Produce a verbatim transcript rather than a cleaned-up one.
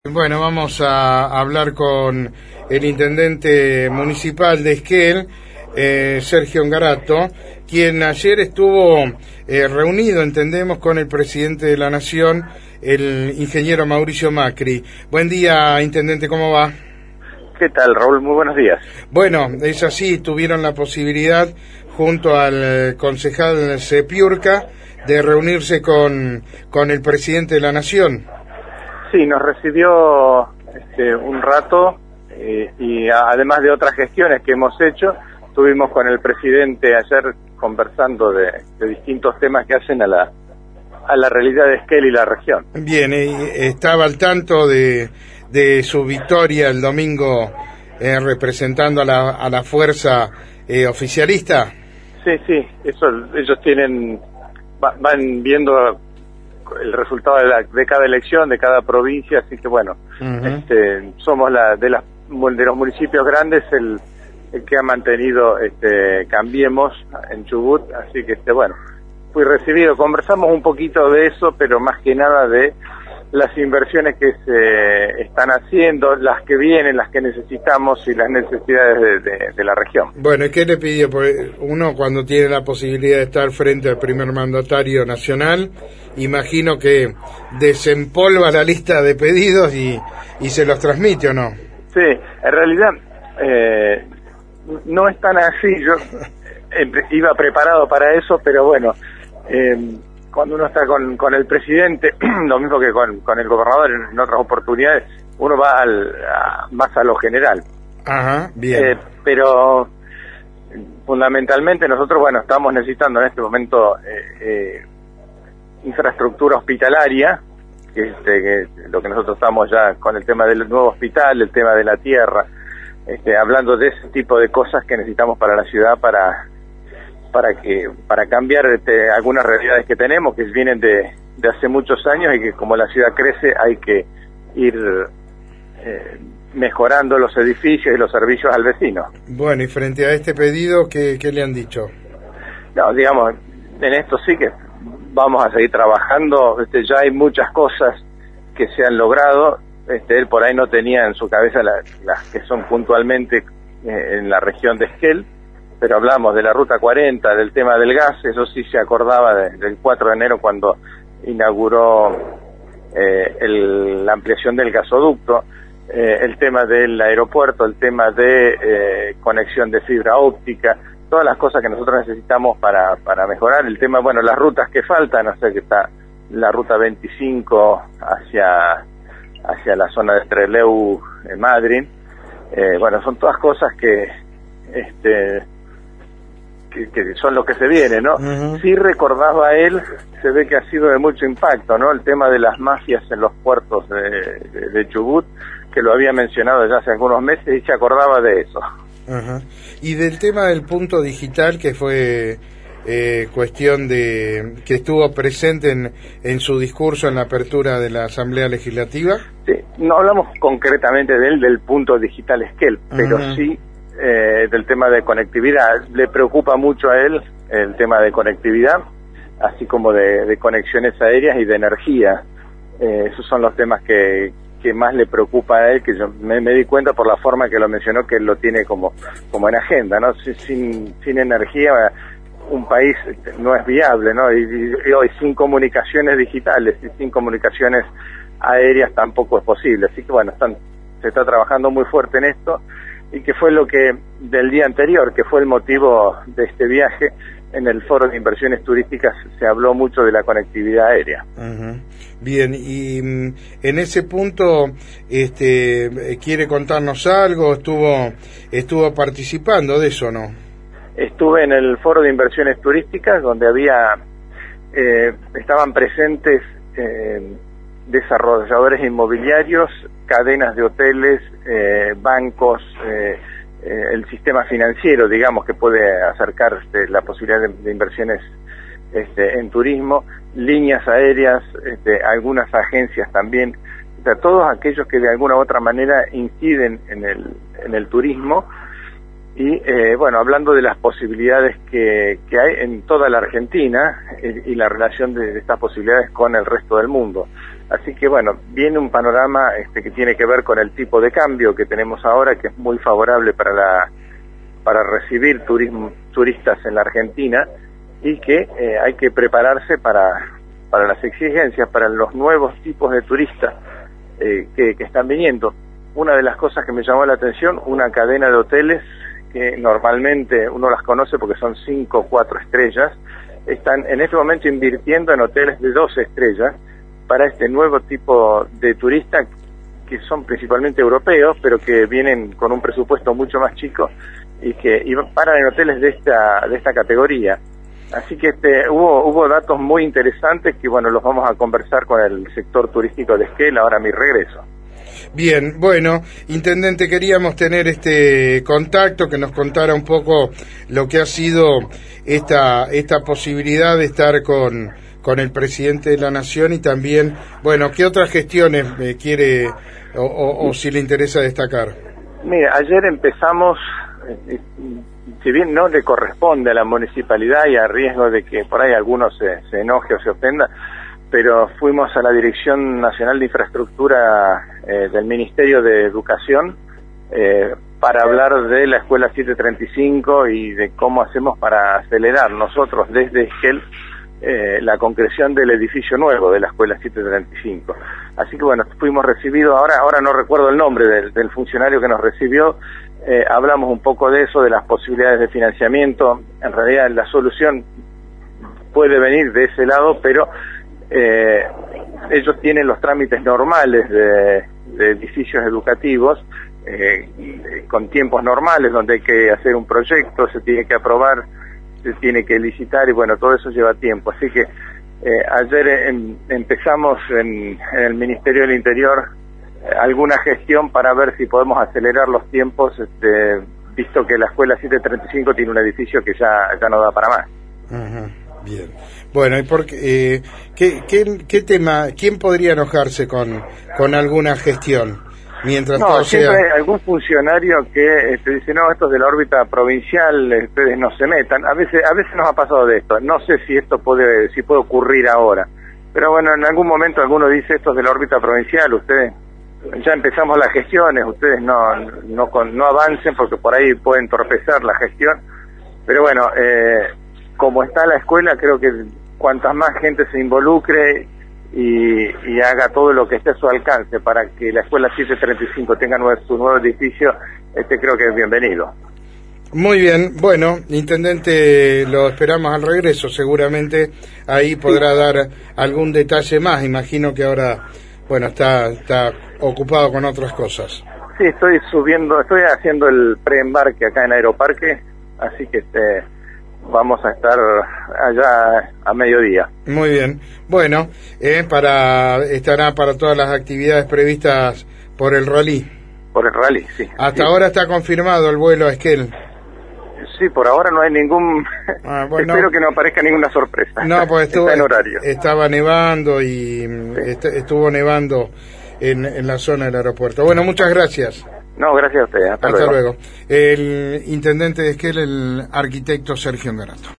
Bueno, vamos a hablar con el intendente municipal de Esquel, eh, Sergio Ngarato, quien ayer estuvo eh, reunido, entendemos, con el presidente de la Nación, el ingeniero Mauricio Macri. Buen día, intendente, ¿cómo va? ¿Qué tal, Raúl? Muy buenos días. Bueno, es así, tuvieron la posibilidad, junto al concejal Sepiurca, de reunirse con, con el presidente de la Nación. Sí, nos recibió este, un rato eh, y a, además de otras gestiones que hemos hecho, estuvimos con el presidente ayer conversando de, de distintos temas que hacen a la a la realidad de Esquel y la región. Bien, eh, estaba al tanto de, de su victoria el domingo eh, representando a la, a la fuerza eh, oficialista. Sí, sí, eso ellos tienen va, van viendo el resultado de, la, de cada elección, de cada provincia, así que bueno, uh-huh. este, somos la de, las, de los municipios grandes el, el que ha mantenido este, Cambiemos en Chubut, así que este bueno, fui recibido, conversamos un poquito de eso, pero más que nada de las inversiones que se están haciendo, las que vienen, las que necesitamos y las necesidades de, de, de la región. Bueno, ¿y qué le pidió? Porque uno cuando tiene la posibilidad de estar frente al primer mandatario nacional, imagino que desempolva la lista de pedidos y, y se los transmite, ¿o no? Sí, en realidad eh, no es tan así, yo eh, iba preparado para eso, pero bueno, eh, cuando uno está con, con el presidente, lo mismo que con, con el gobernador en, en otras oportunidades, uno va al, a, más a lo general. Ajá, bien. Eh, pero fundamentalmente nosotros, bueno, estamos necesitando en este momento eh, eh, infraestructura hospitalaria, que es este, que lo que nosotros estamos ya con el tema del nuevo hospital, el tema de la tierra, este, hablando de ese tipo de cosas que necesitamos para la ciudad para para que para cambiar este, algunas realidades que tenemos que vienen de, de hace muchos años y que como la ciudad crece hay que ir eh, mejorando los edificios y los servicios al vecino. Bueno, y frente a este pedido, ¿qué, qué le han dicho? No, digamos, en esto sí que vamos a seguir trabajando, este, ya hay muchas cosas que se han logrado, este, él por ahí no tenía en su cabeza la, las que son puntualmente eh, en la región de Esquel, pero hablamos de la Ruta cuarenta, del tema del gas, eso sí se acordaba de, del cuatro de enero cuando inauguró eh, el, la ampliación del gasoducto, eh, el tema del aeropuerto, el tema de eh, conexión de fibra óptica, todas las cosas que nosotros necesitamos para, para mejorar, el tema, bueno, las rutas que faltan, no sé, que está la Ruta veinticinco hacia, hacia la zona de Trelew, en Madrid, eh, bueno, son todas cosas que, este, Que, que son lo que se viene, ¿no? Uh-huh. Sí recordaba él, se ve que ha sido de mucho impacto, ¿no? El tema de las mafias en los puertos de, de, de Chubut, que lo había mencionado ya hace algunos meses y se acordaba de eso. Uh-huh. Y del tema del punto digital, que fue eh, cuestión de que estuvo presente en, en su discurso en la apertura de la Asamblea Legislativa. Sí, no hablamos concretamente de él, del punto digital Esquel, uh-huh. pero sí Eh, del tema de conectividad. Le preocupa mucho a él el tema de conectividad, así como de, de conexiones aéreas y de energía. Eh, esos son los temas que, que más le preocupa a él, que yo me, me di cuenta por la forma que lo mencionó, que él lo tiene como, como en agenda, ¿no? Sin, sin energía un país no es viable, ¿no? Y, y hoy sin comunicaciones digitales y sin comunicaciones aéreas tampoco es posible. Así que bueno, están, se está trabajando muy fuerte en esto, y que fue lo que del día anterior, que fue el motivo de este viaje, en el foro de inversiones turísticas se habló mucho de la conectividad aérea. Uh-huh. Bien, y en ese punto, este, ¿quiere contarnos algo? ¿Estuvo estuvo participando de eso, no? Estuve en el foro de inversiones turísticas, donde había eh, estaban presentes eh, desarrolladores inmobiliarios, cadenas de hoteles, eh, bancos, eh, eh, el sistema financiero, digamos, que puede acercar este, la posibilidad de, de inversiones este, en turismo, líneas aéreas, este, algunas agencias también, o sea, todos aquellos que de alguna u otra manera inciden en el, en el turismo. Y eh, bueno, hablando de las posibilidades que, que hay en toda la Argentina eh, y la relación de, de estas posibilidades con el resto del mundo. Así que bueno, viene un panorama este, que tiene que ver con el tipo de cambio que tenemos ahora, que es muy favorable para la para recibir turismo, turistas en la Argentina, y que eh, hay que prepararse para, para las exigencias, para los nuevos tipos de turistas eh, que, que están viniendo. Una de las cosas que me llamó la atención, una cadena de hoteles que normalmente uno las conoce porque son cinco o cuatro estrellas, están en este momento invirtiendo en hoteles de dos estrellas para este nuevo tipo de turista, que son principalmente europeos, pero que vienen con un presupuesto mucho más chico y que y paran en hoteles de esta de esta categoría. Así que este hubo hubo datos muy interesantes que bueno, los vamos a conversar con el sector turístico de Esquel ahora a mi regreso. Bien, bueno, intendente, queríamos tener este contacto, que nos contara un poco lo que ha sido esta esta posibilidad de estar con con el presidente de la Nación, y también, bueno, qué otras gestiones eh, quiere o, o, o si le interesa destacar. Mira, ayer empezamos, eh, si bien no le corresponde a la municipalidad y a riesgo de que por ahí alguno se, se enoje o se ofenda, pero fuimos a la Dirección Nacional de Infraestructura eh, del Ministerio de Educación eh, para hablar de la Escuela setecientos treinta y cinco y de cómo hacemos para acelerar nosotros desde Esquel eh, la concreción del edificio nuevo de la Escuela setecientos treinta y cinco. Así que bueno, fuimos recibidos, ahora ahora no recuerdo el nombre del, del funcionario que nos recibió, eh, hablamos un poco de eso, de las posibilidades de financiamiento. En realidad la solución puede venir de ese lado, pero Eh, ellos tienen los trámites normales de, de edificios educativos eh, con tiempos normales, donde hay que hacer un proyecto, se tiene que aprobar, se tiene que licitar, y bueno, todo eso lleva tiempo. Así que eh, ayer em, empezamos en, en el Ministerio del Interior eh, alguna gestión para ver si podemos acelerar los tiempos, este, visto que la Escuela setecientos treinta y cinco tiene un edificio que ya, ya no da para más. Uh-huh. Bien. Bueno, ¿y por qué, eh, qué, qué, qué tema, quién podría enojarse con, con alguna gestión? Mientras no, todo siempre sea... hay algún funcionario que este, dice, no, esto es de la órbita provincial, ustedes no se metan. A veces a veces nos ha pasado de esto. No sé si esto puede si puede ocurrir ahora. Pero bueno, en algún momento alguno dice, esto es de la órbita provincial, ustedes ya empezamos las gestiones, ustedes no no, con, no avancen porque por ahí pueden entorpecer la gestión. Pero bueno, eh, como está la escuela, creo que cuantas más gente se involucre y, y haga todo lo que esté a su alcance para que la Escuela setecientos treinta y cinco tenga nuevo, su nuevo edificio, este creo que es bienvenido. Muy bien, bueno, intendente, lo esperamos al regreso, seguramente ahí podrá sí. dar algún detalle más. Imagino que ahora, bueno, está, está ocupado con otras cosas. Sí, estoy subiendo, estoy haciendo el preembarque acá en Aeroparque, así que este... vamos a estar allá a mediodía. Muy bien. Bueno, eh, para estará para todas las actividades previstas por el rally. Por el rally, sí. Hasta sí. ahora está confirmado el vuelo a Esquel. Sí, por ahora no hay ningún... Ah, bueno, espero que no aparezca ninguna sorpresa. No, pues estuvo, está en horario. Estaba nevando y sí. estuvo nevando en, en la zona del aeropuerto. Bueno, muchas gracias. No, gracias a ustedes. Hasta, Hasta luego. luego. El intendente de Esquel, el arquitecto Sergio Garato.